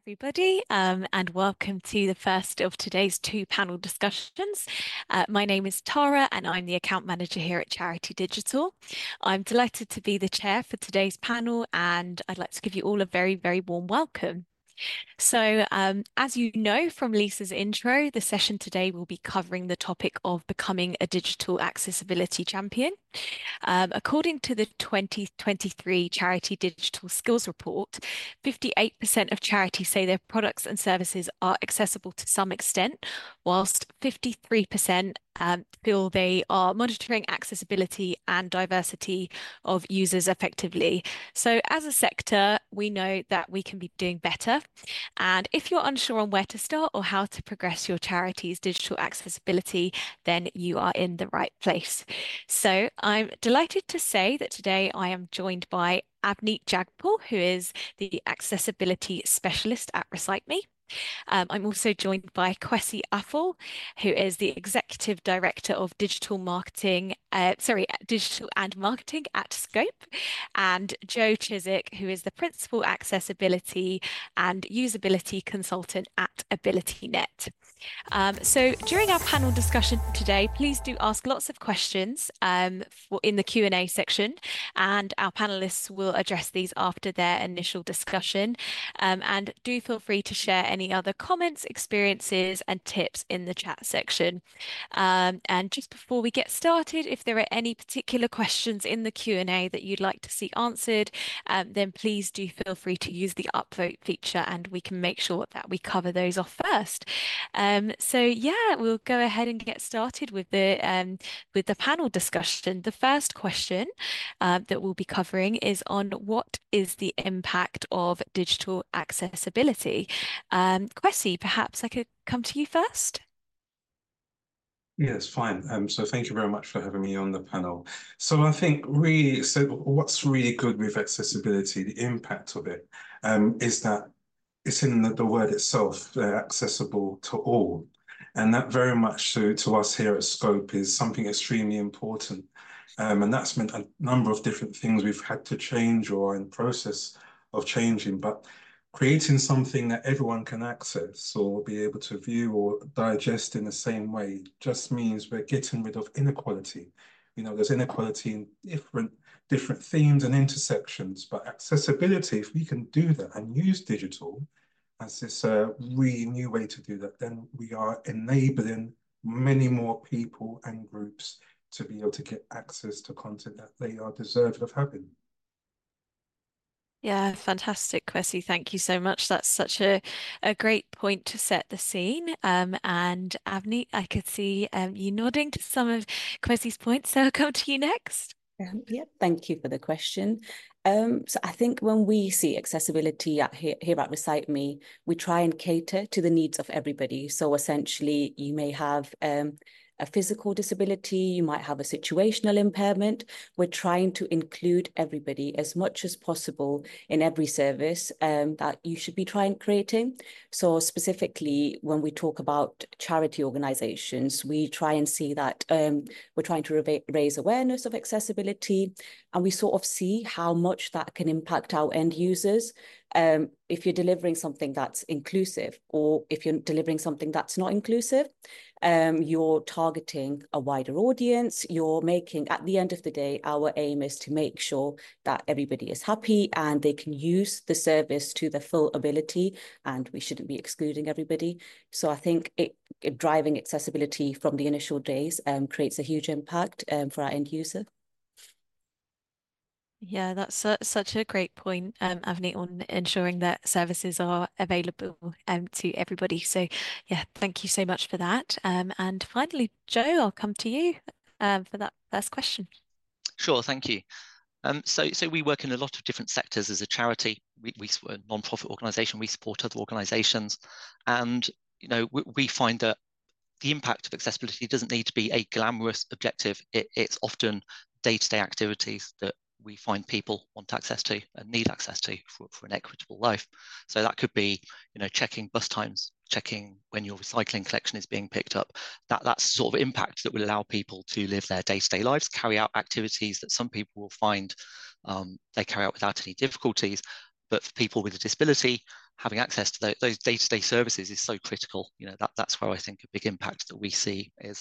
everybody, and welcome to the first of today's two panel discussions. My name is Tara, and I'm the account manager here at Charity Digital. I'm delighted to be the chair for today's panel, and I'd like to give you all a very, very warm welcome. So, as you know from Lisa's intro, the session today will be covering the topic of becoming a digital accessibility champion. According to the 2023 Charity Digital Skills Report, 58% of charities say their products and services are accessible to some extent, whilst 53% feel they are monitoring accessibility and diversity of users effectively. So, as a sector, we know that we can be doing better. And if you're unsure on where to start or how to progress your charity's digital accessibility, then you are in the right place. So I'm delighted to say that today I am joined by Avneet Jagpal, who is the accessibility specialist at ReciteMe. I'm also joined by Kwesi Afol, who is the Executive Director of Digital and Marketing at Scope, and Joe Chiswick, who is the Principal Accessibility and Usability Consultant at AbilityNet. So during our panel discussion today, please do ask lots of questions in the Q&A section, and our panelists will address these after their initial discussion. And do feel free to share any other comments, experiences, and tips in the chat section. And just before we get started, if there are any particular questions in the Q&A that you'd like to see answered, then please do feel free to use the upvote feature and we can make sure that we cover those off first. So yeah, we'll go ahead and get started with the panel discussion. The first question that we'll be covering is on what is the impact of digital accessibility. Kwesi, perhaps I could come to you first. Yes, fine. So thank you very much for having me on the panel. So I think really, so what's really good with accessibility, the impact of it, is that it's in the word itself, accessible to all. And that very much to us here at Scope is something extremely important. And that's meant a number of different things we've had to change or are in process of changing. But creating something that everyone can access or be able to view or digest in the same way just means we're getting rid of inequality. You know, there's inequality in different themes and intersections, but accessibility, if we can do that and use digital as this really new way to do that, then we are enabling many more people and groups to be able to get access to content that they are deserved of having. Yeah, fantastic, Kwesi. Thank you so much. That's such a great point to set the scene. And Avneet, I could see you nodding to some of Kwesi's points, so I'll come to you next. Yeah, thank you for the question. So I think when we see accessibility here at ReciteMe, we try and cater to the needs of everybody. So essentially, you may have a physical disability, you might have a situational impairment. We're trying to include everybody as much as possible in every service that you should be creating. So specifically, when we talk about charity organizations, we try and see that we're trying to raise awareness of accessibility, and we sort of see how much that can impact our end users. If you're delivering something that's inclusive, or if you're delivering something that's not inclusive, you're targeting a wider audience. You're making, at the end of the day, our aim is to make sure that everybody is happy and they can use the service to their full ability, and we shouldn't be excluding everybody. So I think driving accessibility from the initial days creates a huge impact for our end user. Yeah, that's such a great point, Avneet, on ensuring that services are available to everybody. So, yeah, thank you so much for that. And finally, Joe, I'll come to you for that first question. Sure, thank you. So we work in a lot of different sectors as a charity. We're a non-profit organisation. We support other organisations, and you know we find that the impact of accessibility doesn't need to be a glamorous objective. It's often day-to-day activities that we find people want access to and need access to for an equitable life. So that could be, you know, checking bus times, checking when your recycling collection is being picked up. That's sort of impact that will allow people to live their day-to-day lives, carry out activities that some people will find they carry out without any difficulties, But for people with a disability, having access to those day-to-day services is so critical. You know, that's where I think a big impact that we see is.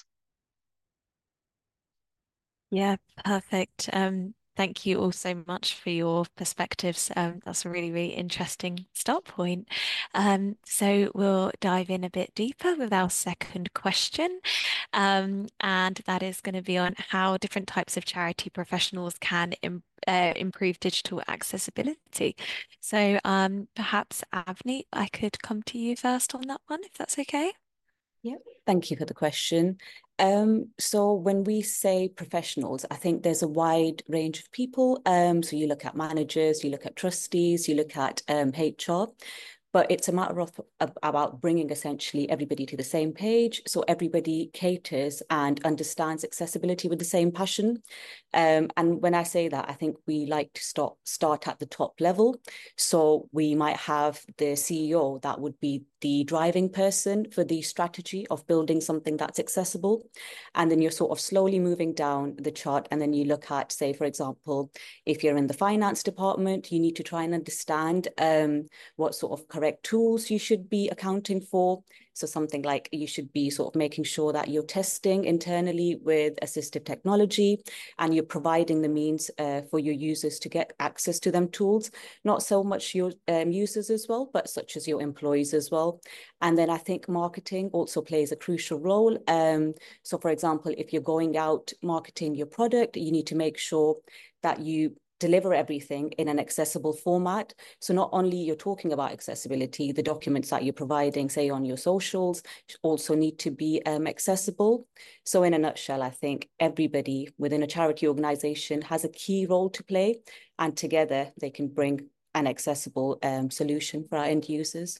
Yeah, perfect. Thank you all so much for your perspectives. That's a really, really interesting start point. So we'll dive in a bit deeper with our second question. And that is going to be on how different types of charity professionals can improve digital accessibility. So perhaps Avni, I could come to you first on that one, if that's okay. Yeah, thank you for the question. So when we say professionals, I think there's a wide range of people. So you look at managers, you look at trustees, you look at HR. But it's a matter of about bringing essentially everybody to the same page, so everybody caters and understands accessibility with the same passion. And when I say that, I think we like to start at the top level. So we might have the CEO that would be the driving person for the strategy of building something that's accessible. And then you're sort of slowly moving down the chart. And then you look at, say, for example, if you're in the finance department, you need to try and understand what sort of correct tools you should be accounting for. So something like you should be sort of making sure that you're testing internally with assistive technology and you're providing the means for your users to get access to them tools, not so much your users as well, but such as your employees as well. And then I think marketing also plays a crucial role. So for example, if you're going out marketing your product, you need to make sure that you deliver everything in an accessible format. So not only you're talking about accessibility, the documents that you're providing, say on your socials, also need to be accessible. So in a nutshell, I think everybody within a charity organization has a key role to play, and together they can bring an accessible solution for our end users.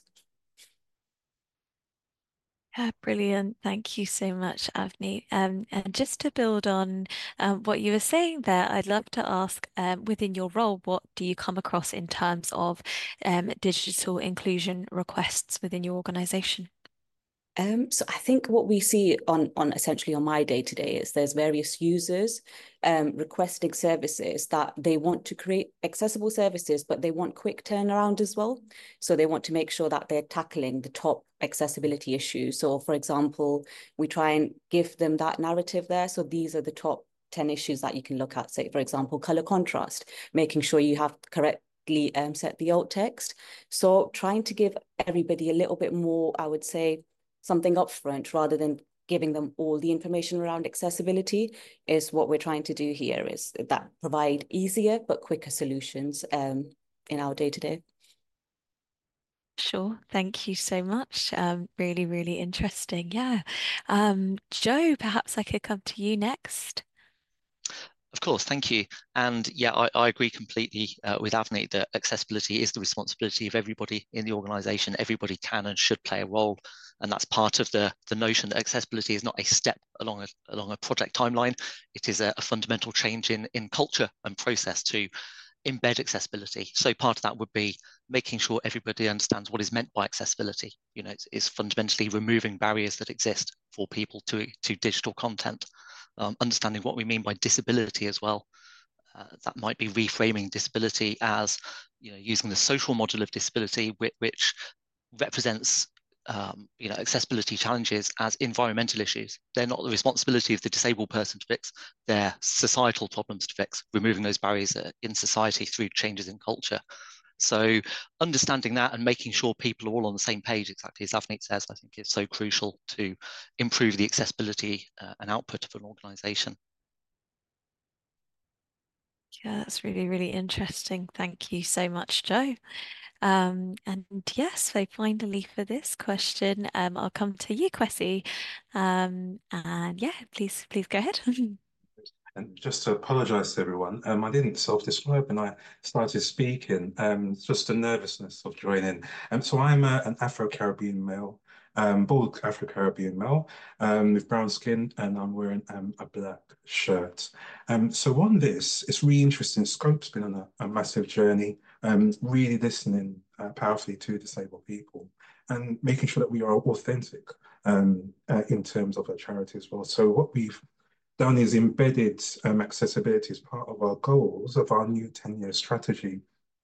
Yeah, brilliant. Thank you so much, Avni. And just to build on what you were saying there, I'd love to ask within your role, what do you come across in terms of digital inclusion requests within your organization? So I think what we see on essentially on my day-to-day is there's various users requesting services that they want to create accessible services, but they want quick turnaround as well. So they want to make sure that they're tackling the top accessibility issues. So for example, we try and give them that narrative there. So these are the top 10 issues that you can look at. Say, for example, color contrast, making sure you have correctly set the alt text. So trying to give everybody a little bit more, I would say, something upfront rather than giving them all the information around accessibility is what we're trying to do here, is that provide easier but quicker solutions in our day-to-day. Sure. Thank you so much. Really, really interesting. Yeah. Joe, perhaps I could come to you next. Of course, thank you. And yeah, I agree completely with Avni that accessibility is the responsibility of everybody in the organisation. Everybody can and should play a role. And that's part of the notion that accessibility is not a step along a project timeline. It is a fundamental change in culture and process to embed accessibility. So part of that would be making sure everybody understands what is meant by accessibility. You know, it's fundamentally removing barriers that exist for people to digital content. Understanding what we mean by disability as well. That might be reframing disability as, you know, using the social model of disability, which represents, you know, accessibility challenges as environmental issues. They're not the responsibility of the disabled person to fix, they're societal problems to fix, removing those barriers in society through changes in culture. So understanding that and making sure people are all on the same page, exactly as Avneet says, I think is so crucial to improve the accessibility and output of an organisation. Yeah, that's really, really interesting. Thank you so much, Joe. And yes, so finally for this question, I'll come to you, Kwesi. And yeah, please go ahead. And just to apologise to everyone, I didn't self-describe when I started speaking. Just the nervousness of joining. So I'm an Afro-Caribbean male, bald Afro-Caribbean male, with brown skin, and I'm wearing a black shirt. So on this, it's really interesting. Scope's been on a massive journey, really listening powerfully to disabled people and making sure that we are authentic in terms of a charity as well. So what we've done is embedded accessibility as part of our goals of our new 10-year strategy.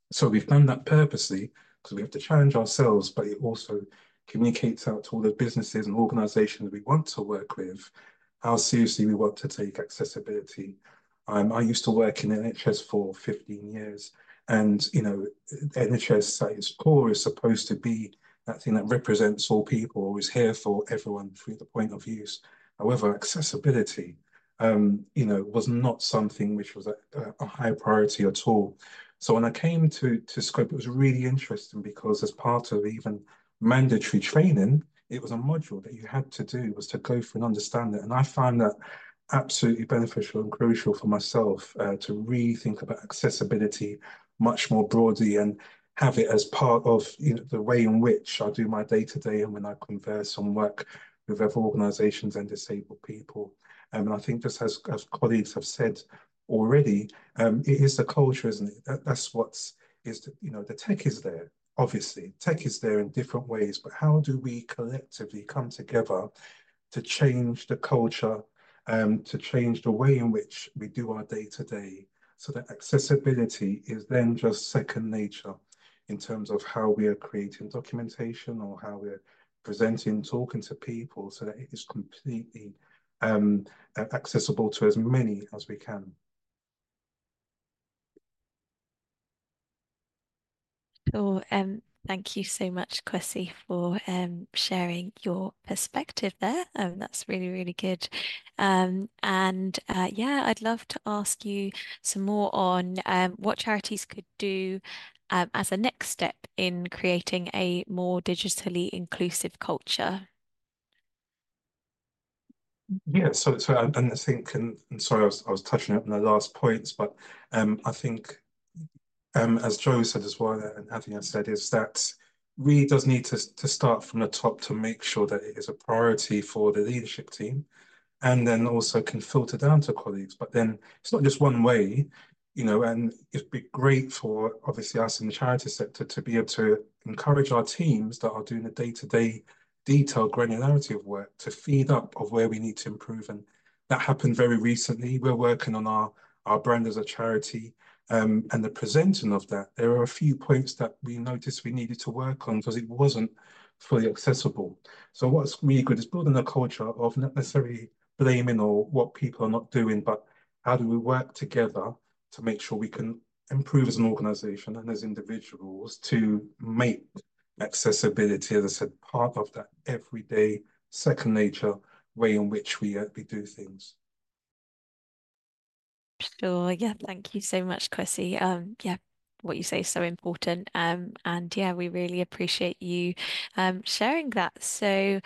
So we've done that purposely because we have to challenge ourselves, but it also communicates out to all the businesses and organizations we want to work with how seriously we want to take accessibility. I used to work in NHS for 15 years, and NHS at its core is supposed to be that thing that represents all people, or is here for everyone through the point of use. However, accessibility, was not something which was a high priority at all. So when I came to Scope, it was really interesting because as part of even mandatory training, it was a module that you had to do was to go through and understand it. And I found that absolutely beneficial and crucial for myself to really think about accessibility much more broadly and have it as part of the way in which I do my day-to-day and when I converse and work with other organizations and disabled people. And I think just as colleagues have said already, it is the culture, isn't it? That's what's the tech is there. Obviously, tech is there in different ways, but how do we collectively come together to change the culture, to change the way in which we do our day-to-day, so that accessibility is then just second nature in terms of how we are creating documentation or how we're presenting, talking to people, so that it is completely accessible to as many as we can. Sure. Thank you so much, Kwesi, for sharing your perspective there. That's really, really good. Yeah, I'd love to ask you some more on what charities could do as a next step in creating a more digitally inclusive culture. Yeah, and I think, and sorry, I was touching on the last points, but I think as Joe said as well, and Athena said, is that really does need to start from the top to make sure that it is a priority for the leadership team, and then also can filter down to colleagues. But then it's not just one way, and it'd be great for obviously us in the charity sector to be able to encourage our teams that are doing the day-to-day detailed granularity of work to feed up of where we need to improve. And that happened very recently. We're working on our brand as a charity. And the presenting of that, there are a few points that we noticed we needed to work on because it wasn't fully accessible. So what's really good is building a culture of not necessarily blaming or what people are not doing, but how do we work together to make sure we can improve as an organization and as individuals to make accessibility, as I said, part of that everyday second nature way in which we do things. Sure. Yeah. Thank you so much, Kwesi. Yeah, what you say is so important. And yeah, we really appreciate you sharing that. So,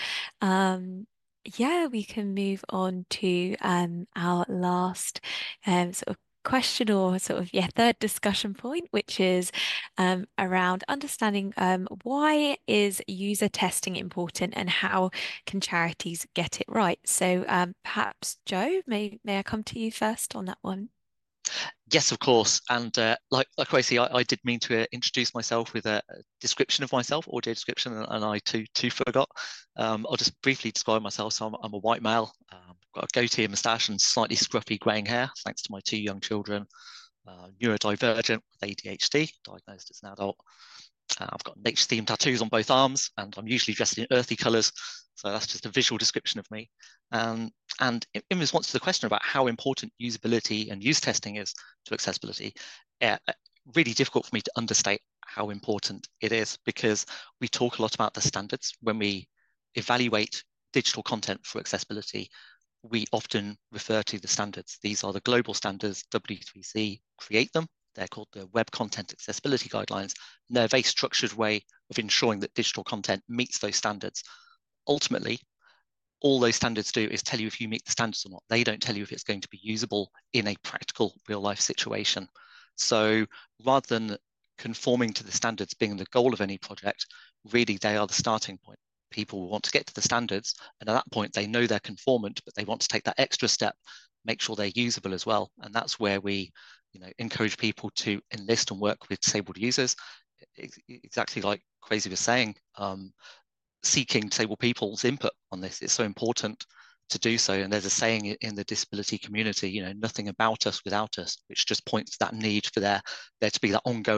yeah, we can move on to our last sort of question or sort of third discussion point, which is around understanding why is user testing important and how can charities get it right? So perhaps Joe, may I come to you first on that one? Yes, of course. And like Kwesi, I did mean to introduce myself with a description of myself, audio description, and I too forgot. I'll just briefly describe myself. So I'm a white male, got a goatee, a moustache, and slightly scruffy greying hair, thanks to my 2 young children. Neurodivergent with ADHD, diagnosed as an adult. I've got nature themed tattoos on both arms, and I'm usually dressed in earthy colours. So that's just a visual description of me. And in response to the question about how important usability and use testing is to accessibility, really difficult for me to understate how important it is, because we talk a lot about the standards. When we evaluate digital content for accessibility, we often refer to the standards. These are the global standards. W3C create them. They're called the Web Content Accessibility Guidelines. And they're a very structured way of ensuring that digital content meets those standards. Ultimately, all those standards do is tell you if you meet the standards or not. They don't tell you if it's going to be usable in a practical real life situation. So rather than conforming to the standards being the goal of any project, really they are the starting point. People want to get to the standards, and at that point they know they're conformant, but they want to take that extra step, make sure they're usable as well. And that's where we encourage people to enlist and work with disabled users, exactly like Kwesi was saying, seeking disabled people's input on this. It's so important to do so. And there's a saying in the disability community, nothing about us without us, which just points to that need for there to be that ongoing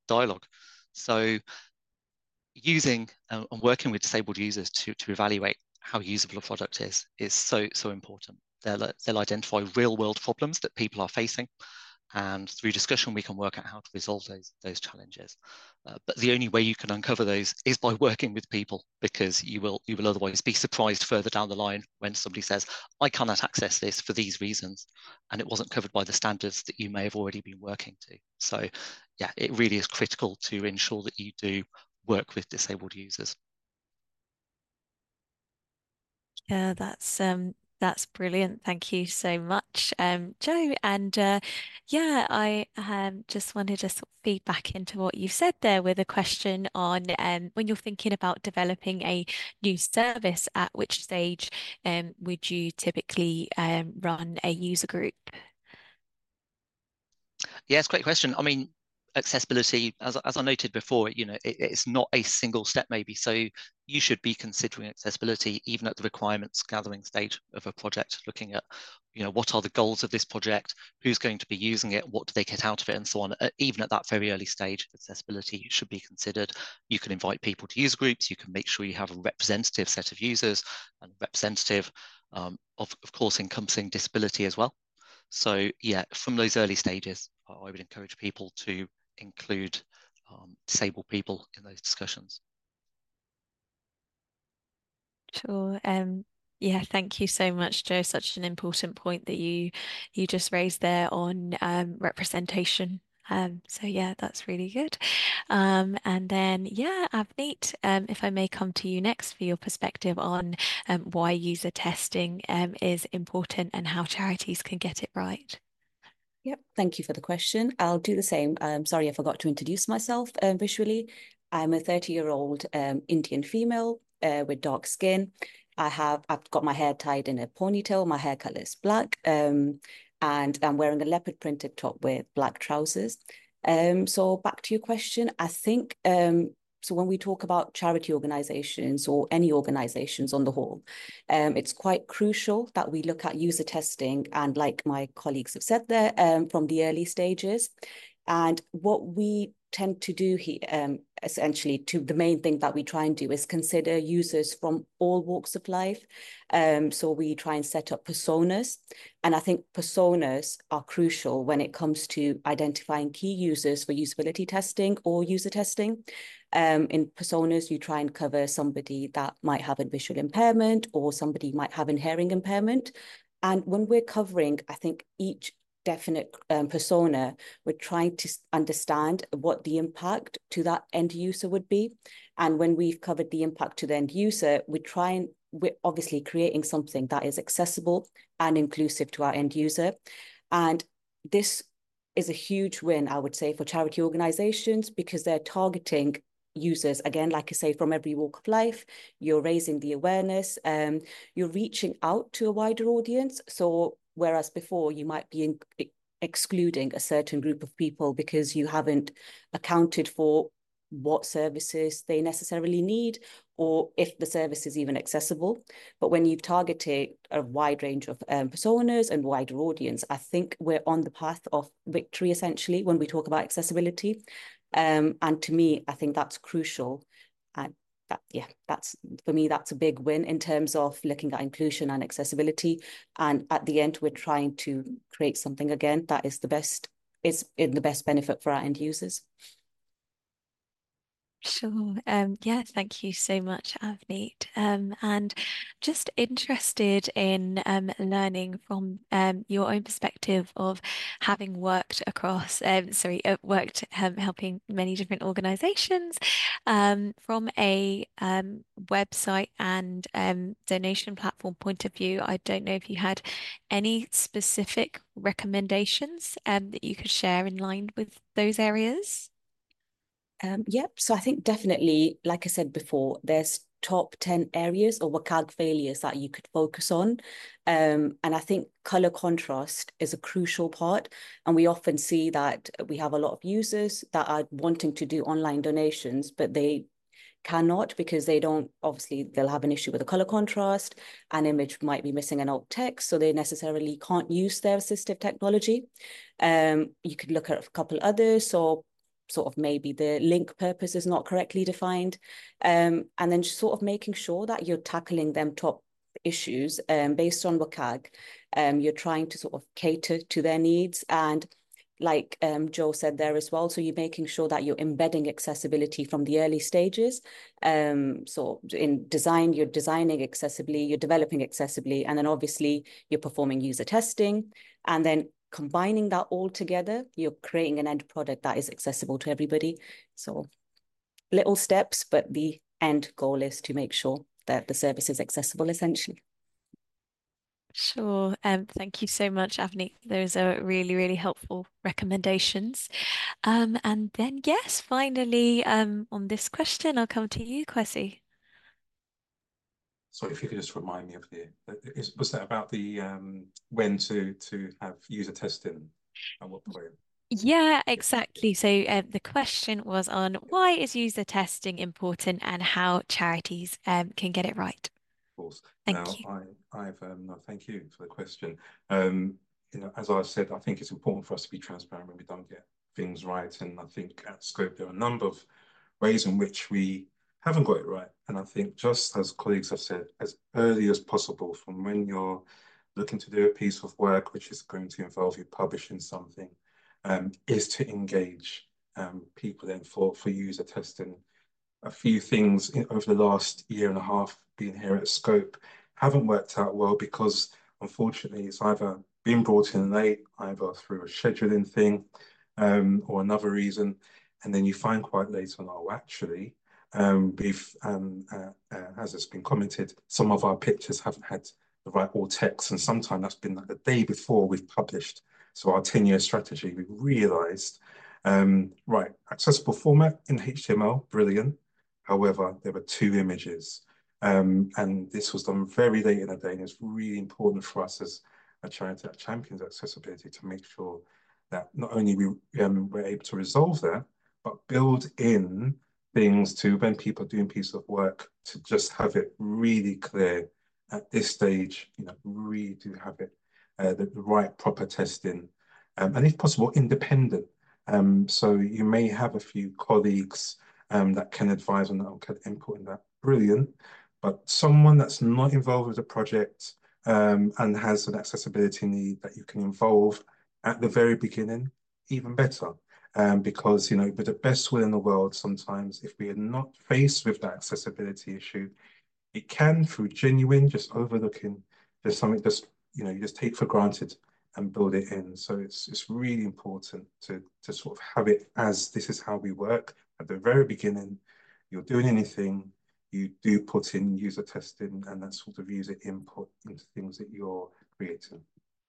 dialogue. So using and working with disabled users to evaluate how usable a product is so important. They'll identify real world problems that people are facing, and through discussion we can work out how to resolve those challenges. But the only way you can uncover those is by working with people, because you will otherwise be surprised further down the line when somebody says, I cannot access this for these reasons, and it wasn't covered by the standards that you may have already been working to. So yeah, it really is critical to ensure that you do work with disabled users. Yeah, that's brilliant. Thank you so much, Joe. And yeah, I just wanted to sort of feed back into what you said there with a question on when you're thinking about developing a new service, at which stage would you typically run a user group? Yeah, it's a great question. I mean, accessibility, as I noted before, it's not a single step maybe. So you should be considering accessibility even at the requirements gathering stage of a project, looking at, what are the goals of this project, who's going to be using it, what do they get out of it, and so on. Even at that very early stage, accessibility should be considered. You can invite people to user groups. You can make sure you have a representative set of users, and representative, of course, encompassing disability as well. So yeah, from those early stages, I would encourage people to include disabled people in those discussions. Sure. Yeah, thank you so much, Joe. Such an important point that you just raised there on representation. So yeah, that's really good. And then yeah, Avneet, if I may come to you next for your perspective on why user testing is important and how charities can get it right. Yep, thank you for the question. I'll do the same. Sorry, I forgot to introduce myself visually. I'm a 30-year-old Indian female with dark skin. I've got my hair tied in a ponytail. My hair color is black, and I'm wearing a leopard printed top with black trousers. So back to your question, I think so when we talk about charity organizations or any organizations on the whole, it's quite crucial that we look at user testing, and like my colleagues have said there, from the early stages. And what we tend to do here, essentially, the main thing that we try and do is consider users from all walks of life. So we try and set up personas. And I think personas are crucial when it comes to identifying key users for usability testing or user testing. In personas, you try and cover somebody that might have a visual impairment, or somebody might have an hearing impairment. And when we're covering, I think, each definite persona, we're trying to understand what the impact to that end user would be. And when we've covered the impact to the end user, we're obviously creating something that is accessible and inclusive to our end user. And this is a huge win, I would say, for charity organizations, because they're targeting users, again, like I say, from every walk of life. You're raising the awareness, you're reaching out to a wider audience. So whereas before you might be excluding a certain group of people because you haven't accounted for what services they necessarily need, or if the service is even accessible. But when you've targeted a wide range of personas and wider audience, I think we're on the path of victory, essentially, when we talk about accessibility. And to me, I think that's crucial. And that's for me, that's a big win in terms of looking at inclusion and accessibility. And at the end, we're trying to create something again that is in the best benefit for our end users. Sure. Yeah, thank you so much, Avneet. And just interested in learning from your own perspective of having worked across, helping many different organizations, from a website and donation platform point of view. I don't know if you had any specific recommendations that you could share in line with those areas. Yep. So I think definitely, like I said before, there's top 10 areas or WCAG failures that you could focus on. And I think color contrast is a crucial part. And we often see that we have a lot of users that are wanting to do online donations, but they cannot, because they'll have an issue with the color contrast. An image might be missing an alt text, so they necessarily can't use their assistive technology. You could look at a couple others. So sort of maybe the link purpose is not correctly defined. And then sort of making sure that you're tackling them top issues based on WCAG. You're trying to sort of cater to their needs, and like Joe said there as well, so you're making sure that you're embedding accessibility from the early stages. So in design, you're designing accessibly, you're developing accessibly, and then obviously you're performing user testing, and then combining that all together, you're creating an end product that is accessible to everybody. So little steps, but the end goal is to make sure that the service is accessible, essentially. Sure. Thank you so much, Avni. Those are really, really helpful recommendations. And then yes, finally, on this question, I'll come to you, Kwesi. So if you could just remind me of was that about the when to have user testing at what point? Yeah, exactly. So the question was on why is user testing important and how charities can get it right. Of course. Thank Now, you. no, thank you for the question. You know, as I said, I think it's important for us to be transparent when we don't get things right. And I think at Scope, there are a number of ways in which we haven't got it right. And I think just as colleagues have said, as early as possible from when you're looking to do a piece of work, which is going to involve you publishing something, is to engage people then for user testing. A few things over the last year and a half being here at Scope haven't worked out well because unfortunately it's either been brought in late, either through a scheduling thing or another reason. And then you find quite late on, oh, actually, as it's been commented, some of our pictures haven't had the right alt text, and sometimes that's been like the day before we've published. So our 10-year strategy, we realized, right, accessible format in HTML, brilliant. However, there were 2 images. And this was done very late in the day, and it's really important for us as a charity that champions accessibility to make sure that not only we're able to resolve that, but build in things to when people are doing pieces of work to just have it really clear at this stage, you know, really do have it, the right proper testing, and if possible, independent. So you may have a few colleagues that can advise on that or can input in that. Brilliant. But someone that's not involved with the project and has an accessibility need that you can involve at the very beginning, even better. Because, you know, with the best will in the world, sometimes if we are not faced with that accessibility issue, it can, through genuine, just overlooking, there's something just, you know, you just take for granted and build it in. So it's really important to sort of have it as this is how we work. At the very beginning, you're doing anything, you do put in user testing and that sort of user input into things that you're creating.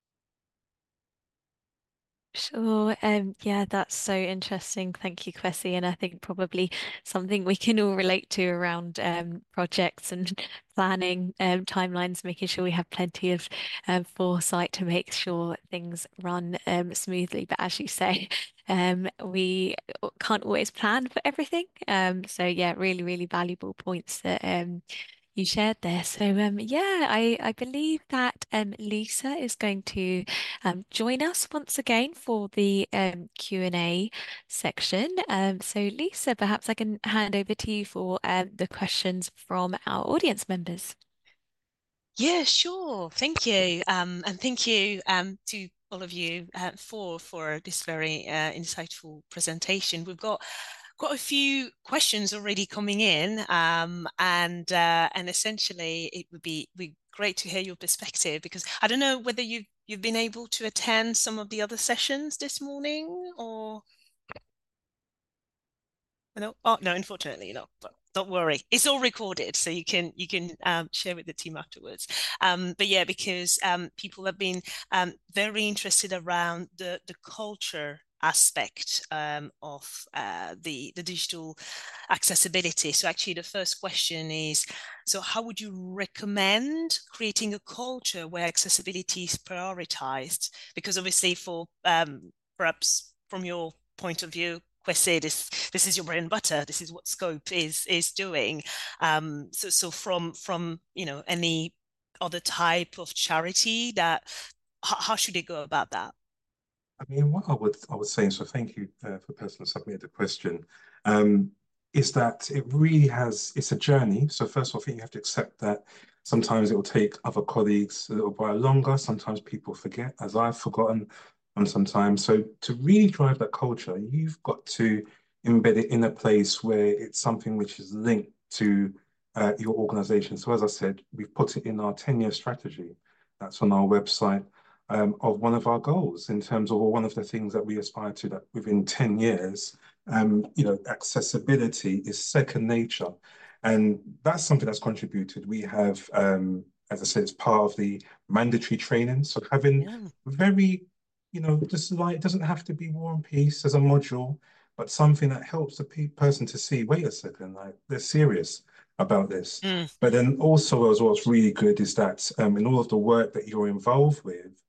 Sure. Yeah, that's so interesting. Thank you, Kwesi. And I think probably something we can all relate to around projects and planning timelines, making sure we have plenty of foresight to make sure things run smoothly. But as you say, we can't always plan for everything. So yeah, really, really valuable points that you shared there. So yeah, I believe that Lisa is going to join us once again for the Q&A section. So Lisa, perhaps I can hand over to you for the questions from our audience members. Yeah, sure. Thank you. And thank you to all of you for this very insightful presentation. We've got quite a few questions already coming in, and essentially it would be great to hear your perspective, because I don't know whether you've been able to attend some of the other sessions this morning, or no? Oh no, unfortunately not. But don't worry, it's all recorded, so you can share with the team afterwards. But yeah, because people have been very interested around the culture aspect of the digital accessibility. So actually the first question is, so how would you recommend creating a culture where accessibility is prioritized? Because obviously for perhaps from your point of view, Kwesi, this is your bread and butter. This is what Scope is doing. So from you know, any other type of charity, that how should they go about that? I mean, what I would say, so thank you for the person who submitted the question, is that it really it's a journey. So first of all, I think you have to accept that sometimes it will take other colleagues a little while longer. Sometimes people forget, as I've forgotten, and sometimes. So to really drive that culture, you've got to embed it in a place where it's something which is linked to your organization. So as I said, we've put it in our 10-year strategy. That's on our website of one of our goals in terms of one of the things that we aspire to that within 10 years, accessibility is second nature. And that's something that's contributed. We have, as I said, it's part of the mandatory training. So having very, just like, it doesn't have to be War and Peace as a module, but something that helps the person to see, wait a second, like they're serious about this. But then also as what's really good is that in all of the work that you're involved with,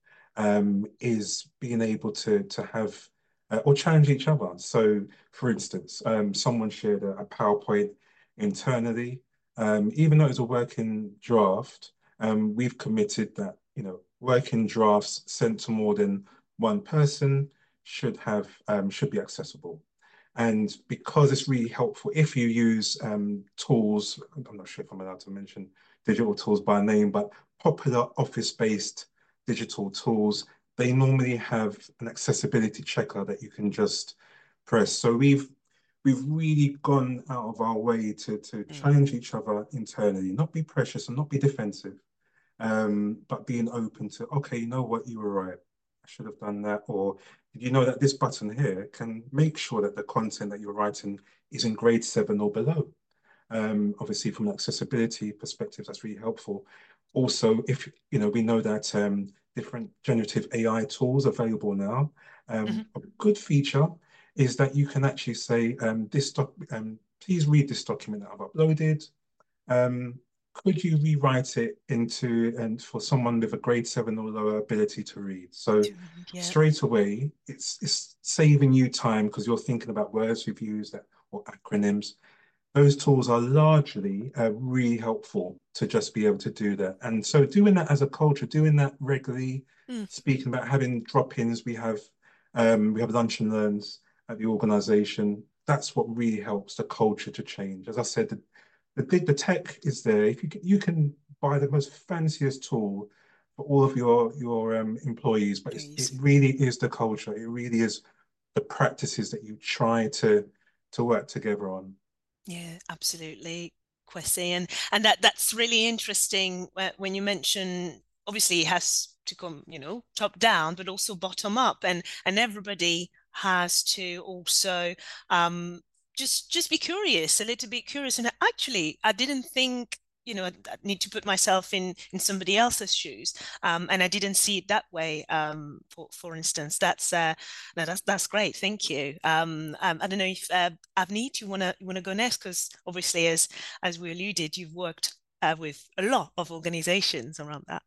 is being able to have or challenge each other. So, for instance, someone shared a PowerPoint internally. Even though it's a working draft, we've committed that working drafts sent to more than one person should be accessible. And because it's really helpful if you use tools, I'm not sure if I'm allowed to mention digital tools by name, but popular office-based digital tools, they normally have an accessibility checker that you can just press. So we've really gone out of our way to challenge each other internally, not be precious and not be defensive, but being open to, okay, you know what, you were right. I should have done that. Or did you know that this button here can make sure that the content that you're writing is in grade 7 or below? Obviously, from an accessibility perspective, that's really helpful. Also, if we know that different generative AI tools available now, a good feature is that you can actually say, please read this document that I've uploaded. Could you rewrite it and for someone with a grade 7 or lower ability to read? So straight away, it's saving you time because you're thinking about words we've used or acronyms. Those tools are largely really helpful to just be able to do that. And so doing that as a culture, doing that regularly, speaking about having drop-ins, we have lunch and learns at the organization. That's what really helps the culture to change. As I said, the tech is there. If you can buy the most fanciest tool for all of your employees, but it really is the culture. It really is the practices that you try to work together on. Yeah, absolutely, Kwesi, and that's really interesting when you mention obviously it has to come, top down, but also bottom up, and everybody has to also just be curious, a little bit curious. And actually, I didn't think, I need to put myself in somebody else's shoes, and I didn't see it that way. For instance, that's great. Thank you. I don't know if Avneet, you wanna go next, because obviously, as we alluded, you've worked with a lot of organizations around that.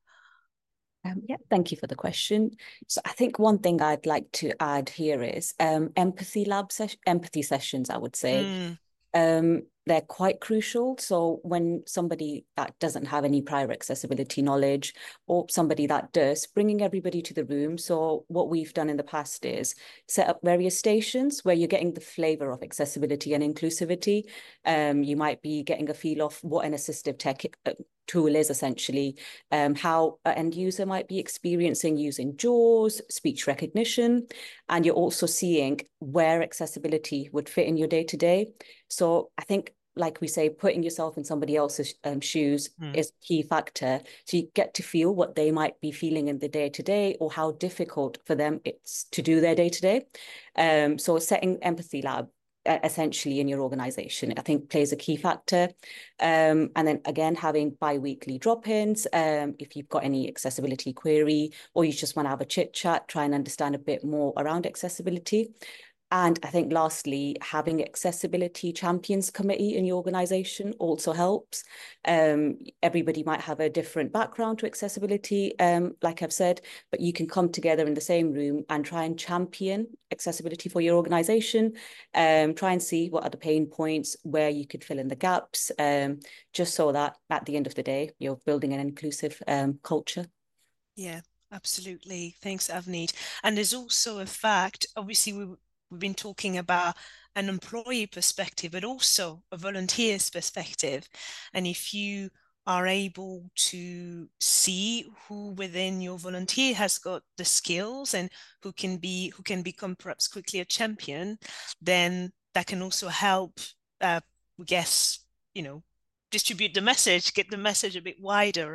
Yeah, thank you for the question. So I think one thing I'd like to add here is empathy sessions, I would say. They're quite crucial. So when somebody that doesn't have any prior accessibility knowledge or somebody that does, bringing everybody to the room. So what we've done in the past is set up various stations where you're getting the flavor of accessibility and inclusivity. You might be getting a feel of what an assistive tech tool is essentially, how an end user might be experiencing using JAWS, speech recognition, and you're also seeing where accessibility would fit in your day-to-day. So I think, like we say, putting yourself in somebody else's shoes is a key factor. So you get to feel what they might be feeling in the day-to-day or how difficult for them it's to do their day-to-day. So setting Empathy Lab essentially in your organization, I think plays a key factor. And then again, having bi-weekly drop-ins, if you've got any accessibility query or you just want to have a chit chat, try and understand a bit more around accessibility. And I think lastly, having accessibility champions committee in your organization also helps. Everybody might have a different background to accessibility, like I've said, but you can come together in the same room and try and champion accessibility for your organization. Try and see what are the pain points, where you could fill in the gaps, just so that at the end of the day, you're building an inclusive culture. Yeah. absolutely. Thanks, Avneet. And there's also a fact, obviously, we've been talking about an employee perspective, but also a volunteer's perspective. And if you are able to see who within your volunteer has got the skills and who can become perhaps quickly a champion, then that can also help, I guess, distribute the message, get the message a bit wider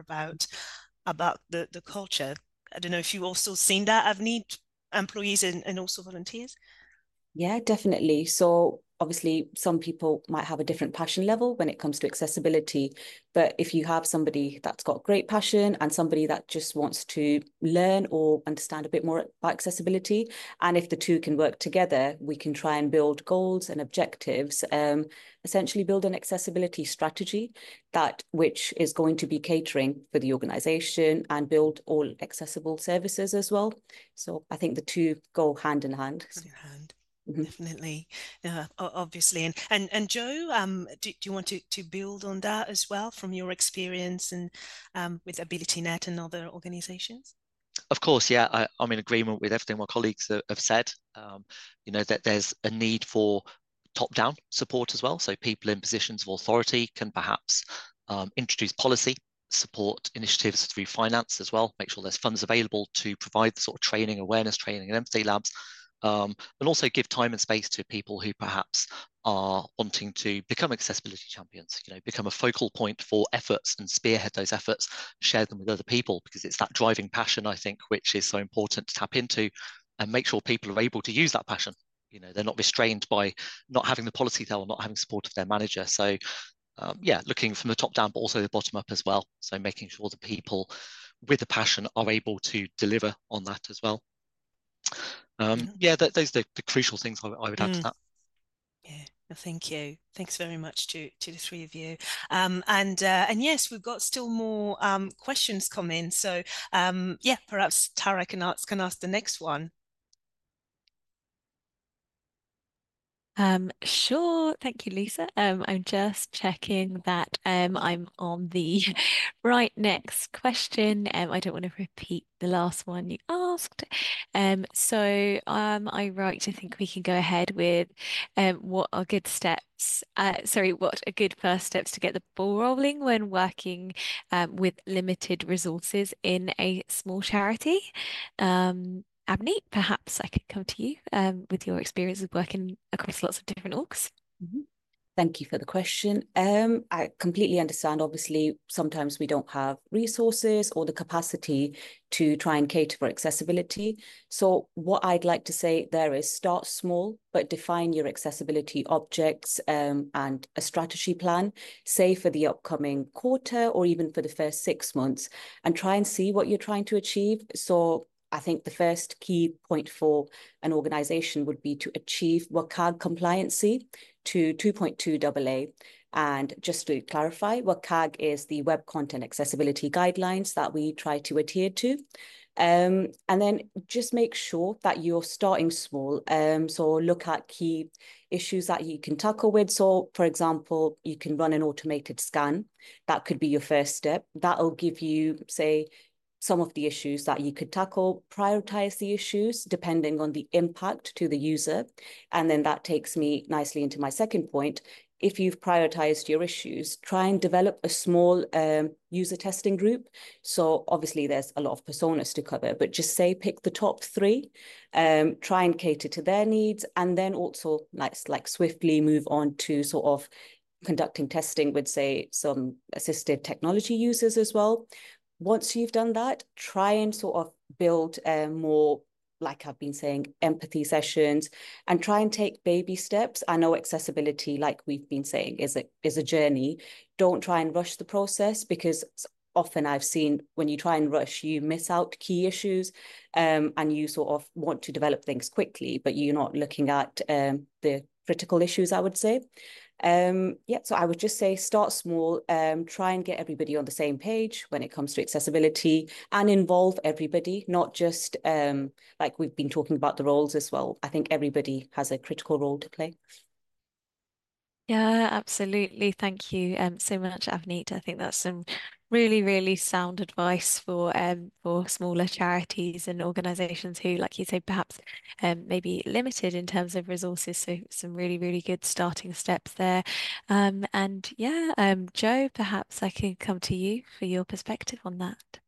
about the culture. I don't know if you also seen that. I've need employees and also volunteers. Yeah, definitely. So obviously, some people might have a different passion level when it comes to accessibility. But if you have somebody that's got great passion and somebody that just wants to learn or understand a bit more about accessibility, and if the two can work together, we can try and build goals and objectives, essentially build an accessibility strategy which is going to be catering for the organization and build all accessible services as well. So I think the two go hand in hand. Hand in hand. Definitely, obviously, and Joe, do you want to build on that as well from your experience and with AbilityNet and other organisations? Of course, yeah, I'm in agreement with everything my colleagues have said. That there's a need for top-down support as well. So people in positions of authority can perhaps introduce policy, support initiatives through finance as well, make sure there's funds available to provide the sort of training, awareness training and empathy labs. And also give time and space to people who perhaps are wanting to become accessibility champions, become a focal point for efforts and spearhead those efforts, share them with other people, because it's that driving passion, I think, which is so important to tap into and make sure people are able to use that passion. They're not restrained by not having the policy there or not having support of their manager. So looking from the top down, but also the bottom up as well. So making sure the people with the passion are able to deliver on that as well. Those are the crucial things I would add to that. Yeah, thank you. Thanks very much to the three of you. And yes, we've got still more questions coming. So perhaps Tara can ask the next one. Sure. Thank you, Lisa. I'm just checking that I'm on the right next question. I don't want to repeat the last one you asked. So I right to think we can go ahead with what are good steps, what are good first steps to get the ball rolling when working with limited resources in a small charity. Avneet, perhaps I could come to you with your experience of working across lots of different orgs. Thank you for the question. I completely understand. Obviously, sometimes we don't have resources or the capacity to try and cater for accessibility. So what I'd like to say there is start small, but define your accessibility objects and a strategy plan, say for the upcoming quarter or even for the first 6 months, and try and see what you're trying to achieve. So I think the first key point for an organization would be to achieve WCAG compliancy to 2.2 AA. And just to clarify, WCAG is the Web Content Accessibility Guidelines that we try to adhere to. And then just make sure that you're starting small. So look at key issues that you can tackle with. So for example, you can run an automated scan. That could be your first step. That'll give you, say, some of the issues that you could tackle, prioritize the issues depending on the impact to the user. And then that takes me nicely into my second point. If you've prioritized your issues, try and develop a small user testing group. So obviously there's a lot of personas to cover, but just say pick the top 3, try and cater to their needs, and then also like swiftly move on to sort of conducting testing with, say, some assistive technology users as well. Once you've done that, try and sort of build more, like I've been saying, empathy sessions, and try and take baby steps. I know accessibility, like we've been saying, is a journey. Don't try and rush the process, because often I've seen when you try and rush, you miss out key issues, and you sort of want to develop things quickly, but you're not looking at the critical issues, I would say. So I would just say start small, try and get everybody on the same page when it comes to accessibility, and involve everybody, not just like we've been talking about the roles as well. I think everybody has a critical role to play. Yeah, absolutely. Thank you so much, Avneet. I think that's some Really, really sound advice for smaller charities and organisations who, like you say, perhaps maybe limited in terms of resources. So some really, really good starting steps there. And yeah, Joe, perhaps I can come to you for your perspective on that.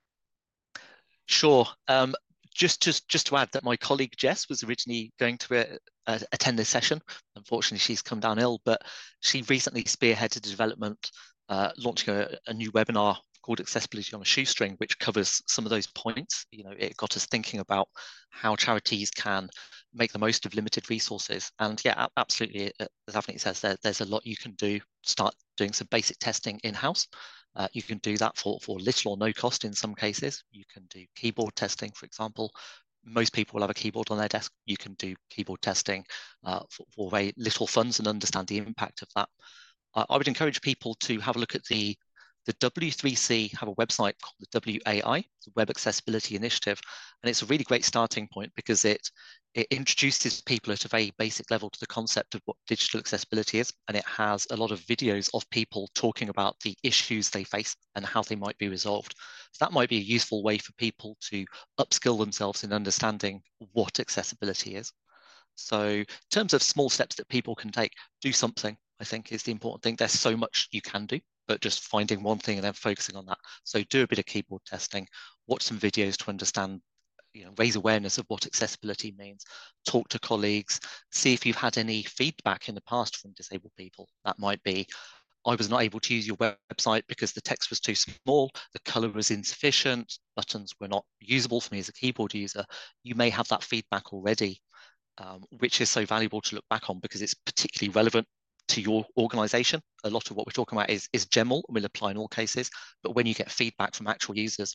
Sure. Just to add that my colleague Jess was originally going to attend this session. Unfortunately, she's come down ill, but she recently spearheaded the development, launching a new webinar called Accessibility on a Shoestring, which covers some of those points. You know, it got us thinking about how charities can make the most of limited resources. And yeah, absolutely, as Avni says, there's a lot you can do. Start doing some basic testing in-house. You can do that for little or no cost in some cases. You can do keyboard testing, for example. Most people will have a keyboard on their desk. You can do keyboard testing for very little funds and understand the impact of that. I would encourage people to have a look at the W3C have a website called the WAI, the Web Accessibility Initiative, and it's a really great starting point because it introduces people at a very basic level to the concept of what digital accessibility is, and it has a lot of videos of people talking about the issues they face and how they might be resolved. So that might be a useful way for people to upskill themselves in understanding what accessibility is. So in terms of small steps that people can take, do something, I think is the important thing. There's so much you can do, but just finding one thing and then focusing on that. So do a bit of keyboard testing, watch some videos to understand, raise awareness of what accessibility means, talk to colleagues, see if you've had any feedback in the past from disabled people. That might be, I was not able to use your website because the text was too small, the color was insufficient, buttons were not usable for me as a keyboard user. You may have that feedback already, which is so valuable to look back on because it's particularly relevant to your organization. A lot of what we're talking about is general and will apply in all cases, but when you get feedback from actual users,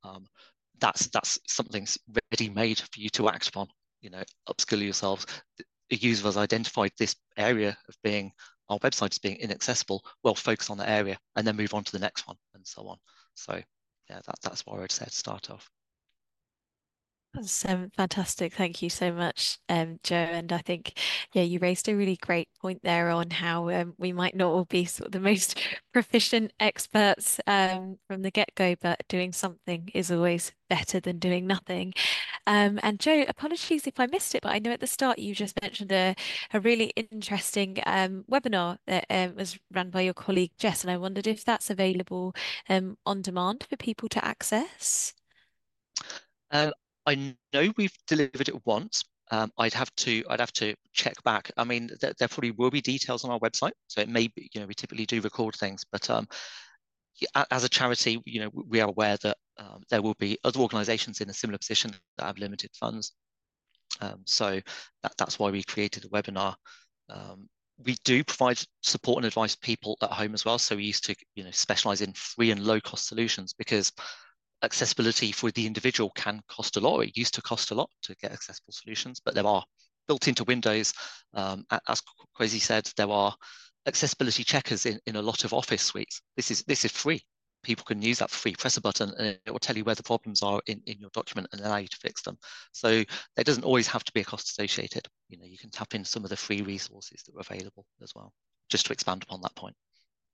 that's something's ready made for you to act upon. Upskill yourselves. The user has identified this area of being, our website is being inaccessible. Well, focus on that area and then move on to the next one and so on. So yeah, that's what I would say to start off. That's fantastic. Thank you so much, Joe. And I think, yeah, you raised a really great point there on how we might not all be sort of the most proficient experts from the get-go, but doing something is always better than doing nothing. And Joe, apologies if I missed it, but I know at the start you just mentioned a really interesting webinar that was run by your colleague Jess, and I wondered if that's available on demand for people to access. I know we've delivered it once. I'd have to check back. I mean, there probably will be details on our website, so it may be, we typically do record things, but as a charity, we are aware that there will be other organisations in a similar position that have limited funds. So that's why we created a webinar. We do provide support and advice to people at home as well. So we used to, specialise in free and low cost solutions because accessibility for the individual can cost a lot. It used to cost a lot to get accessible solutions, but there are built into Windows, as Kwesi said, there are accessibility checkers in a lot of Office suites. This is free. People can use that for free. Press a button and it will tell you where the problems are in your document and allow you to fix them. So there doesn't always have to be a cost associated. You can tap in some of the free resources that are available as well, just to expand upon that point.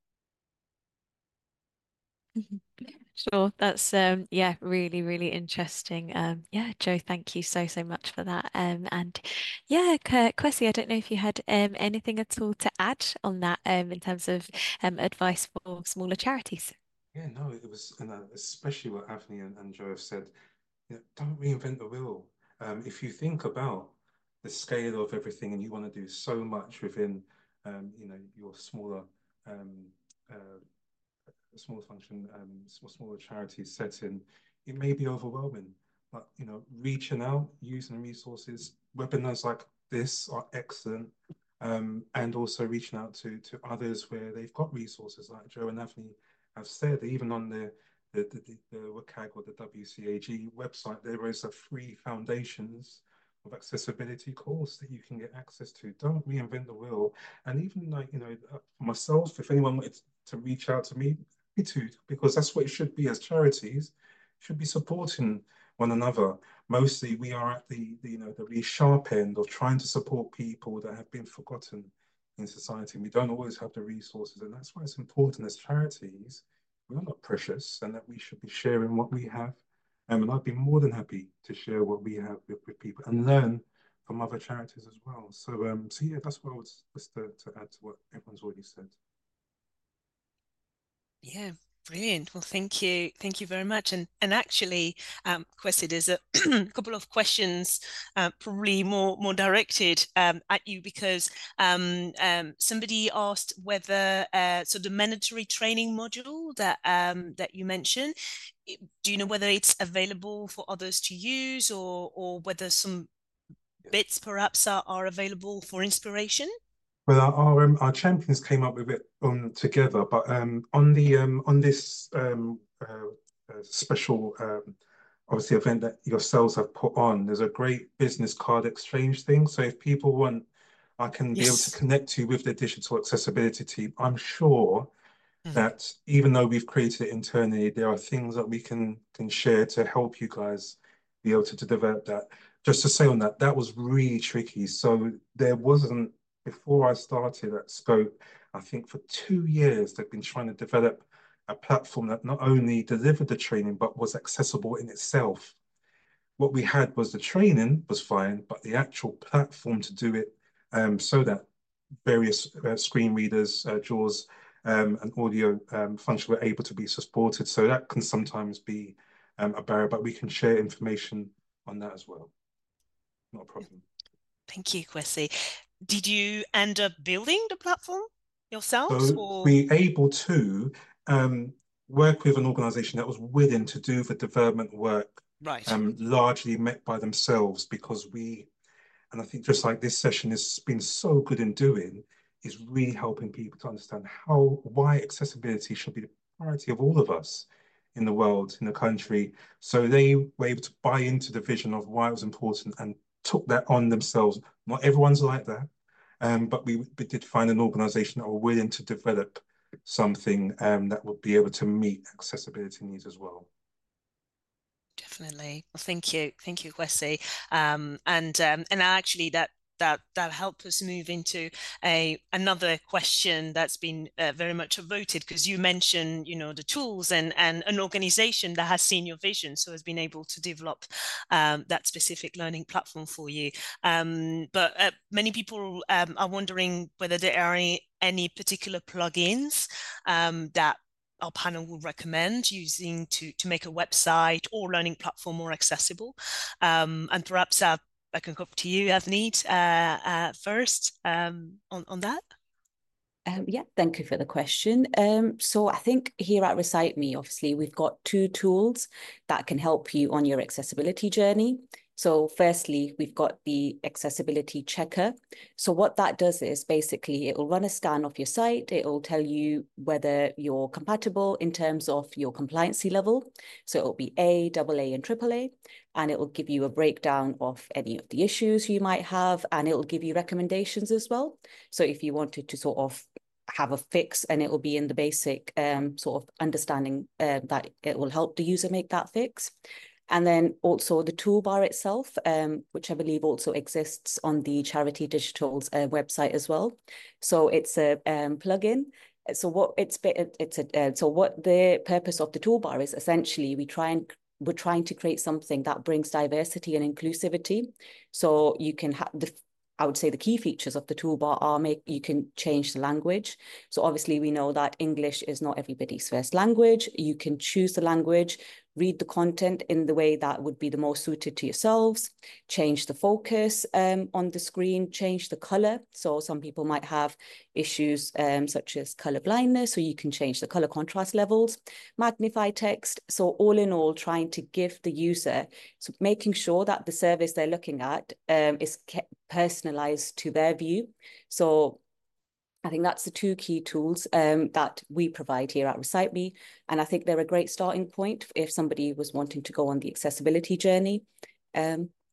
Sure, that's yeah, really, really interesting. Yeah, Joe, thank you so much for that. And yeah, Kwesi, I don't know if you had anything at all to add on that in terms of advice for smaller charities. Yeah, no, it was, and especially what Avni and Joe have said. Don't reinvent the wheel. If you think about the scale of everything and you want to do so much within, your smaller uh, small function, smaller charity setting, it may be overwhelming. But reaching out, using resources, webinars like this are excellent, and also reaching out to others where they've got resources, like Joe and Avni have said. Even on the WCAG or the WCAG website, there is a free Foundations of Accessibility course that you can get access to. Don't reinvent the wheel. And even for myself, if anyone wanted to reach out to me, to, because that's what it should be as charities, should be supporting one another. Mostly we are at the really sharp end of trying to support people that have been forgotten in society. We don't always have the resources, and that's why it's important as charities we're not precious and that we should be sharing what we have. And I'd be more than happy to share what we have with people and learn from other charities as well. So yeah, that's what I was just to add to what everyone's already said. Yeah, brilliant. Well, thank you very much. And actually, Kwesi, there's a couple of questions, probably more directed at you because somebody asked whether so the mandatory training module that you mentioned, do you know whether it's available for others to use or whether some bits perhaps are available for inspiration? Well, our champions came up with it together, but on this special obviously event that yourselves have put on, there's a great business card exchange thing. So if people want, I can be able to Yes. connect you with the digital accessibility team. I'm sure Mhm. that even though we've created it internally, there are things that we can share to help you guys be able to develop that. Just to say on that, that was really tricky. So there wasn't, before I started at Scope, I think for 2 years they've been trying to develop a platform that not only delivered the training but was accessible in itself. What we had was the training was fine, but the actual platform to do it so that various screen readers, JAWS, and audio function were able to be supported. So that can sometimes be a barrier, but we can share information on that as well. Not a problem. Thank you, Kwesi. Did you end up building the platform yourselves So or? we able to work with an organization that was willing to do the development work Right. largely met by themselves because and I think just like this session has been so good in doing, is really helping people to understand why accessibility should be the priority of all of us in the world, in the country. So they were able to buy into the vision of why it was important and took that on themselves. Not everyone's like that, but we did find an organization that were willing to develop something that would be able to meet accessibility needs as well. Definitely. Well, thank you, Kwesi. And actually, that helped us move into another question that's been very much voted because you mentioned, the tools and an organization that has seen your vision, so has been able to develop that specific learning platform for you. But many people are wondering whether there are any particular plugins that our panel will recommend using to make a website or learning platform more accessible. And perhaps I can come to you, Avneet, first on that. Yeah, thank you for the question. So I think here at Recite Me, obviously, we've got two tools that can help you on your accessibility journey. So firstly, we've got the accessibility checker. So what that does is basically it will run a scan of your site. It will tell you whether you're compatible in terms of your compliancy level. So it'll be A, AA, and AAA. And it will give you a breakdown of any of the issues you might have. And it will give you recommendations as well. So if you wanted to sort of have a fix and it will be in the basic sort of understanding that it will help the user make that fix. And then also the toolbar itself, which I believe also exists on the Charity Digital's website as well. So it's a plugin. So what so what the purpose of the toolbar is essentially we're trying to create something that brings diversity and inclusivity. So you can have I would say the key features of the toolbar are you can change the language. So obviously we know that English is not everybody's first language. You can choose the language, read the content in the way that would be the most suited to yourselves, change the focus on the screen, change the color. So some people might have issues such as color blindness, so you can change the color contrast levels, magnify text. So all in all, trying to give the user, so making sure that the service they're looking at is personalized to their view. So I think that's the two key tools that we provide here at Recite Me. And I think they're a great starting point if somebody was wanting to go on the accessibility journey. Yeah.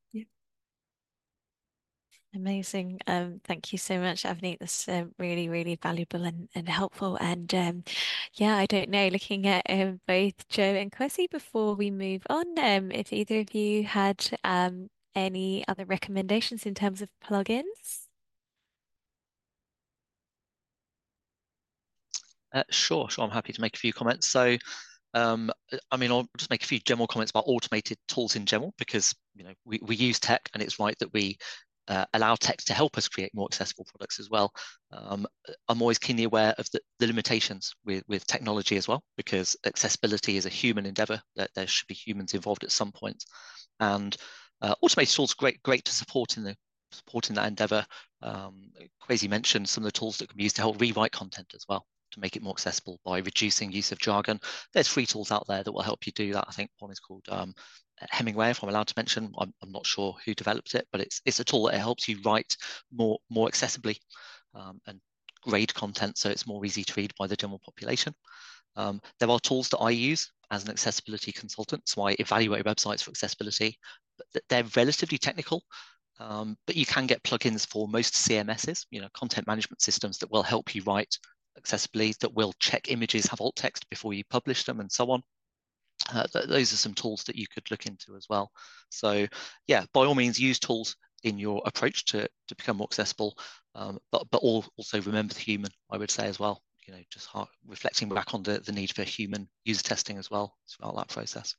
Amazing. Thank you so much, Avneet. That's really, really valuable and helpful. And yeah, I don't know, looking at both Joe and Kwesi before we move on, if either of you had any other recommendations in terms of plugins? Sure. I'm happy to make a few comments. So, I mean, I'll just make a few general comments about automated tools in general, because we use tech, and it's right that we allow tech to help us create more accessible products as well. I'm always keenly aware of the limitations with technology as well, because accessibility is a human endeavor. That there should be humans involved at some point, and automated tools great to support in that endeavor. Kwesi mentioned some of the tools that can be used to help rewrite content as well, to make it more accessible by reducing use of jargon. There's free tools out there that will help you do that. I think one is called Hemingway, if I'm allowed to mention. I'm not sure who developed it, but it's a tool that helps you write more accessibly and grade content so it's more easy to read by the general population. There are tools that I use as an accessibility consultant, so I evaluate websites for accessibility, but they're relatively technical. But you can get plugins for most CMSs, content management systems, that will help you write accessibly, that will check images have alt text before you publish them, and so on. Those are some tools that you could look into as well. So yeah, by all means, use tools in your approach to become more accessible, but also remember the human, I would say as well. Just reflecting back on the need for human user testing as well throughout that process.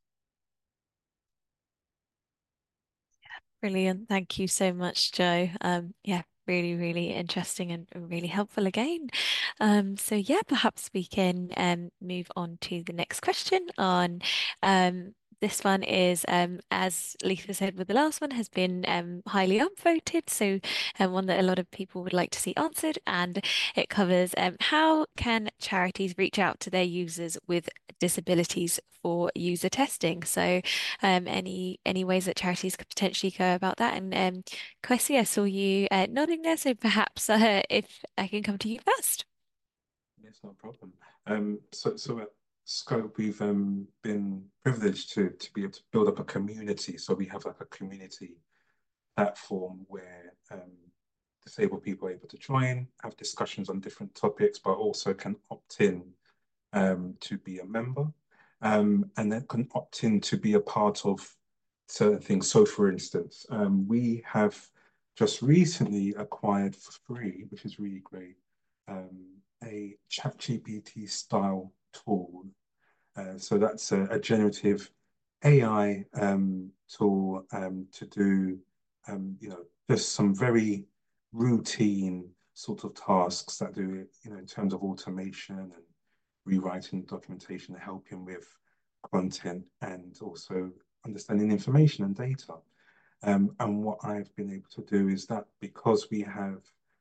Brilliant. Thank you so much, Joe. Yeah, really, really interesting and really helpful again. So yeah, perhaps we can move on to the next question on this one is, as Lisa said with the last one, has been highly upvoted, so one that a lot of people would like to see answered, and it covers how can charities reach out to their users with disabilities for user testing? So any ways that charities could potentially go about that? And Kwesi, I saw you nodding there, so perhaps if I can come to you first. Yes, no problem. So at Scope, we've been privileged to be able to build up a community. So we have like a community platform where disabled people are able to join, have discussions on different topics, but also can opt in to be a member, and then can opt in to be a part of certain things. So for instance, we have just recently acquired for free, which is really great, a ChatGPT style tool. So that's a generative AI tool to do, just some very routine sort of tasks that do it, in terms of automation and rewriting documentation, helping with content, and also understanding information and data. And what I've been able to do is that, because we have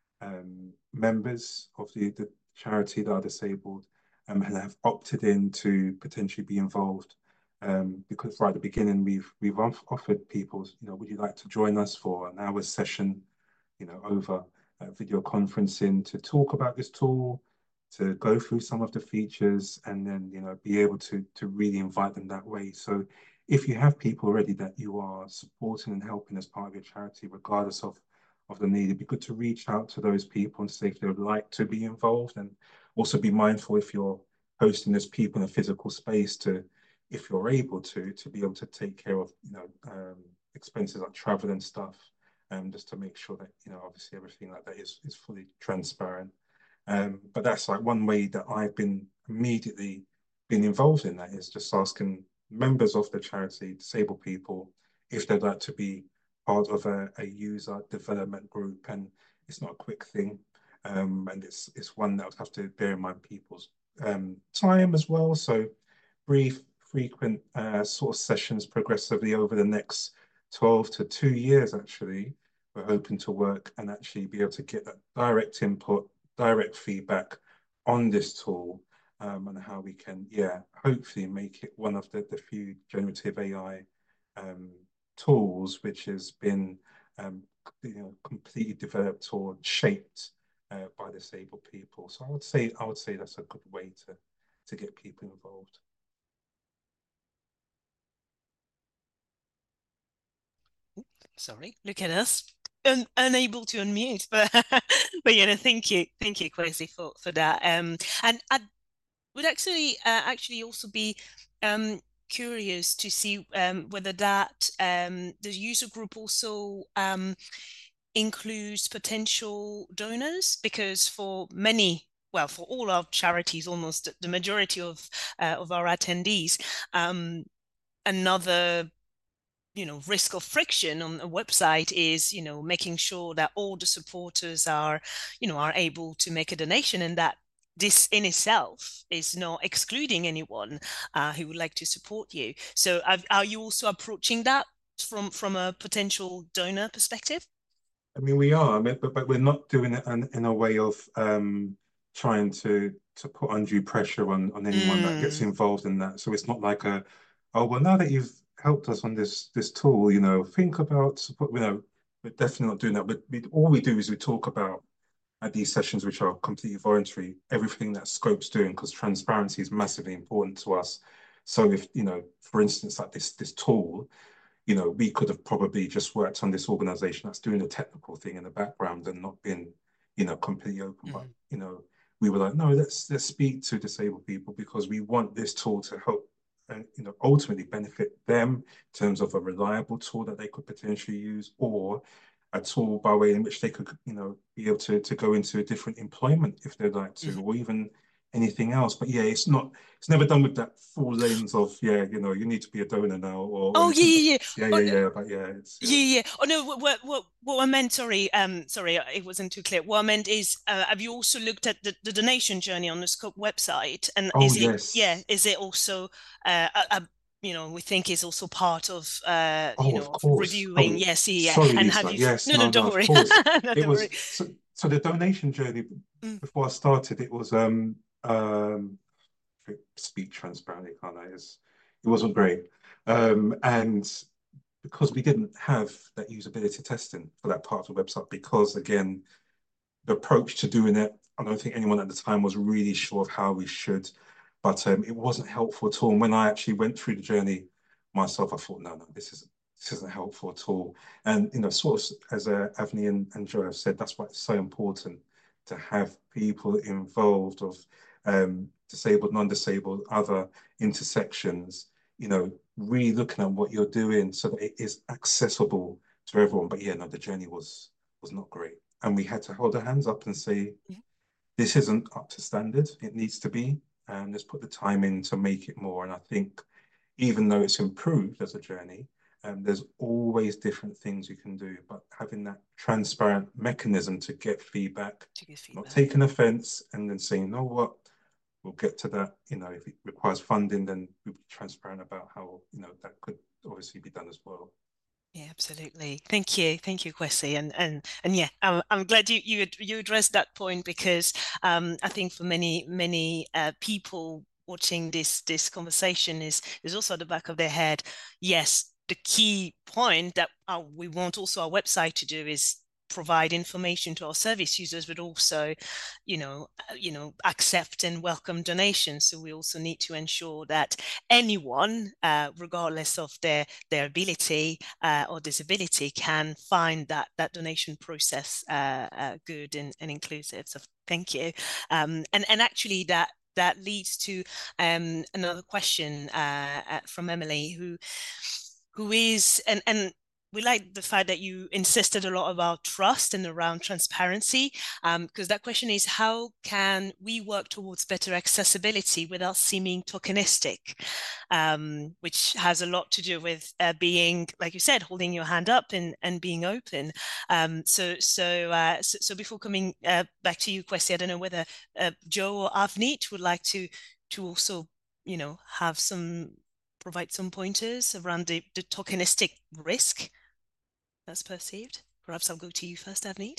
members of the charity that are disabled and have opted in to potentially be involved, because right at the beginning we've offered people, would you like to join us for an hour session, over video conferencing, to talk about this tool, to go through some of the features, and then be able to really invite them that way. So if you have people already that you are supporting and helping as part of your charity, regardless of the need, it'd be good to reach out to those people and see if they would like to be involved, and also be mindful, if you're hosting those people in a physical space, to, if you're able to be able to take care of expenses like travel and stuff, just to make sure that obviously everything like that is fully transparent. But that's like one way that I've been immediately been involved in that, is just asking members of the charity, disabled people, if they'd like to be part of a user development group. And it's not a quick thing, and it's one that would have to bear in mind people's time as well. So brief, frequent sort of sessions progressively over the next 12 to 2 years, actually, we're hoping to work and actually be able to get that direct input, direct feedback on this tool, and how we can, hopefully make it one of the few generative AI tools which has been completely developed or shaped by disabled people. So I would say that's a good way to get people involved. Sorry, look at us. Unable to unmute, but thank you, Kwesi, for that. And I would actually also be curious to see whether that the user group also includes potential donors, because for many well, for all our charities, almost the majority of our attendees, another risk of friction on a website is making sure that all the supporters are able to make a donation, and that this in itself is not excluding anyone who would like to support you. So are you also approaching that from a potential donor perspective? I mean, we are, but we're not doing it in a way of trying to put undue pressure on anyone that gets involved in that. So it's not like oh well, now that you've helped us on this tool, think about support. We're definitely not doing that. But all we do is we talk about at these sessions, which are completely voluntary, everything that Scope's doing, because transparency is massively important to us. So if for instance, like this tool, we could have probably just worked on this organization that's doing the technical thing in the background and not been, completely open. But, we were like, no, let's speak to disabled people because we want this tool to help and, ultimately benefit them in terms of a reliable tool that they could potentially use, or a tool by way in which they could, be able to go into a different employment if they'd like to, or even anything else. But yeah, it's never done with that full lens of you need to be a donor now or Oh anything. yeah. But yeah, it's yeah. Oh no, what I meant, sorry, it wasn't too clear. What I meant is, have you also looked at the donation journey on the Scope website? And Oh is yes. it also we think is also part of Oh, of course. reviewing. Oh, Yes, yeah. sorry, And have Lisa. you Yes, no, no, don't of worry. course. No, It don't worry. was so the donation journey Mm. before I started, it was um speak transparently, can't I? It wasn't great. And because we didn't have that usability testing for that part of the website, because again, the approach to doing it, I don't think anyone at the time was really sure of how we should, but it wasn't helpful at all. And when I actually went through the journey myself, I thought, no, this isn't helpful at all. And sort of as Avni and Joe have said, that's why it's so important to have people involved of disabled, non-disabled, other intersections, really looking at what you're doing so that it is accessible to everyone. But yeah, no, the journey was not great. And we had to hold our hands up and say, this isn't up to standard. It needs to be. And let's put the time in to make it more. And I think even though it's improved as a journey, there's always different things you can do. But having that transparent mechanism to get feedback, not taking offense, and then saying, you know what, we'll get to that. If it requires funding, then we'll be transparent about how, that could obviously be done as well. Yeah, absolutely. Thank you, Kwesi, and yeah, I'm glad you addressed that point, because I think for many people watching this conversation is also at the back of their head. Yes, the key point that we want also our website to do is provide information to our service users, but also, accept and welcome donations. So we also need to ensure that anyone, regardless of their ability or disability, can find that donation process good and inclusive. So thank you. And actually that leads to another question from Emily, who is, and we like the fact that you insisted a lot about trust and around transparency, because that question is, how can we work towards better accessibility without seeming tokenistic, which has a lot to do with being, like you said, holding your hand up and being open. So before coming back to you, Kwesi, I don't know whether Joe or Avneet would like to also, provide some pointers around the tokenistic risk that's perceived. Perhaps I'll go to you first, Avneet.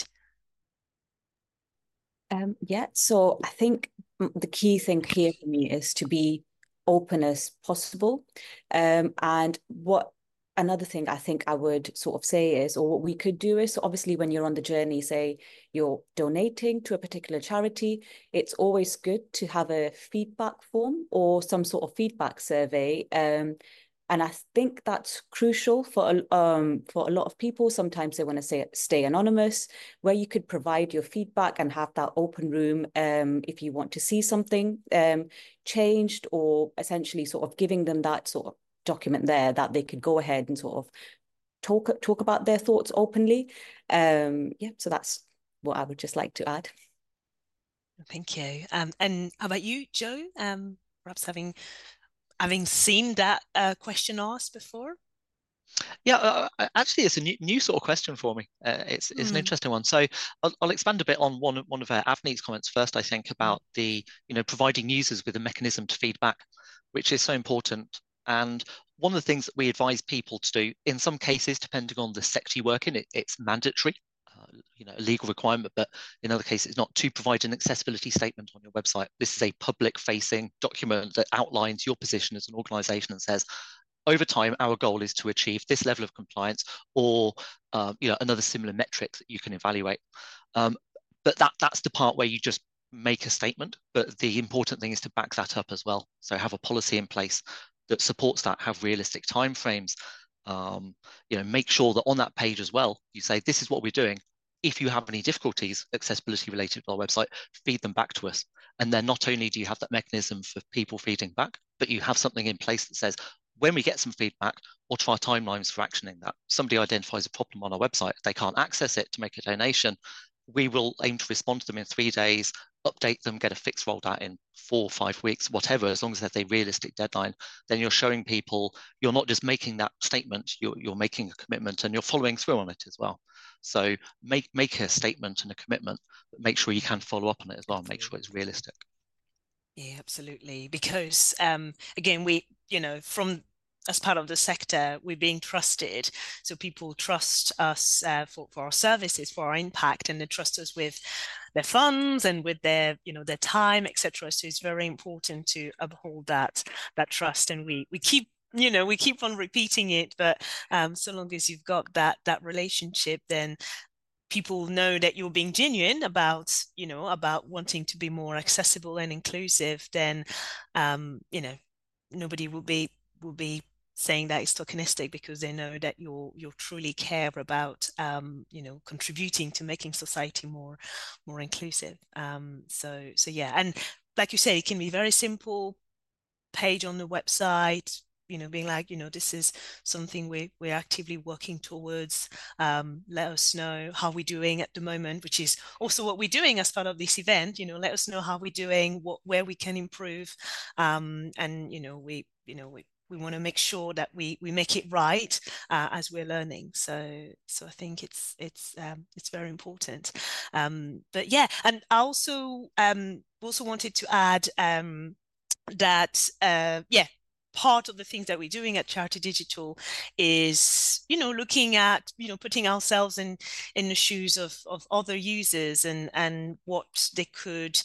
Yeah, so I think the key thing here for me is to be open as possible. And another thing I think I would sort of say is, or what we could do is, so obviously when you're on the journey, say you're donating to a particular charity, it's always good to have a feedback form or some sort of feedback survey. And I think that's crucial for a lot of people. Sometimes they want to stay anonymous, where you could provide your feedback and have that open room if you want to see something changed, or essentially sort of giving them that sort of document there that they could go ahead and sort of talk about their thoughts openly. Yeah, so that's what I would just like to add. Thank you. And how about you, Jo? Perhaps having seen that question asked before? Yeah, actually, it's a new sort of question for me. It's an interesting one. So I'll expand a bit on one of Avni's comments first. I think about the providing users with a mechanism to feedback, which is so important. And one of the things that we advise people to do, in some cases, depending on the sector you work in, it's mandatory, a legal requirement. But in other cases, it's not, to provide an accessibility statement on your website. This is a public-facing document that outlines your position as an organisation and says, over time, our goal is to achieve this level of compliance, or another similar metric that you can evaluate. But that's the part where you just make a statement. But the important thing is to back that up as well. So have a policy in place that supports that. Have realistic timeframes. Make sure that on that page as well, you say, this is what we're doing. If you have any difficulties accessibility related to our website, feed them back to us. And then not only do you have that mechanism for people feeding back, but you have something in place that says, when we get some feedback, what are our timelines for actioning that? Somebody identifies a problem on our website, they can't access it to make a donation. We will aim to respond to them in 3 days, update them, get a fix rolled out in 4 or 5 weeks, whatever, as long as there's a realistic deadline. Then you're showing people you're not just making that statement, you're making a commitment, and you're following through on it as well. So make a statement and a commitment, but make sure you can follow up on it as well, and make sure it's realistic. Yeah, absolutely. Because again, we, as part of the sector, we're being trusted. So people trust us for our services, for our impact, and they trust us with their funds and with their, their time, etc. So it's very important to uphold that trust, and we keep on repeating it. But so long as you've got that relationship, then people know that you're being genuine about wanting to be more accessible and inclusive. Then nobody will be saying that it's tokenistic, because they know that you're truly care about contributing to making society more inclusive. So yeah, and like you say, it can be very simple page on the website, being like, this is something we're actively working towards. Let us know how we're doing at the moment, which is also what we're doing as part of this event. Let us know how we're doing, where we can improve, and we want to make sure that we make it right as we're learning. So I think it's very important. But yeah, and I also wanted to add that part of the things that we're doing at Charity Digital is, looking at, putting ourselves in the shoes of other users and what they could,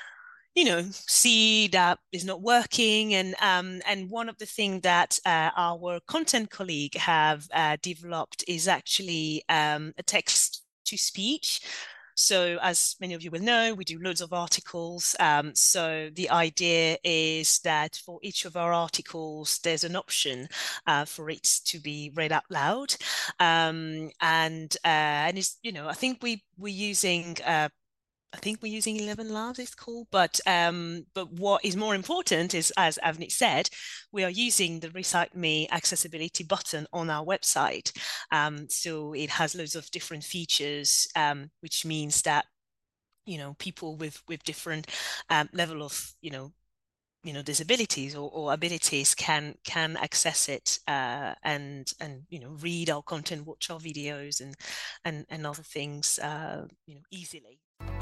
see that is not working. And one of the things that our content colleague have developed is actually a text to speech. So as many of you will know, we do loads of articles. So the idea is that for each of our articles, there's an option for it to be read out loud. And it's, I think we're using 11 Labs, it's called. But what is more important is, as Avni said, we are using the Recite Me accessibility button on our website. So it has loads of different features, which means that, people with different level of, disabilities or abilities can access it and read our content, watch our videos and other things, easily.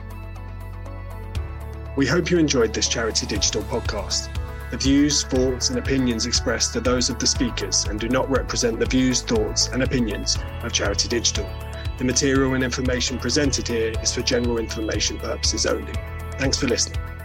We hope you enjoyed this Charity Digital podcast. The views, thoughts and opinions expressed are those of the speakers and do not represent the views, thoughts and opinions of Charity Digital. The material and information presented here is for general information purposes only. Thanks for listening.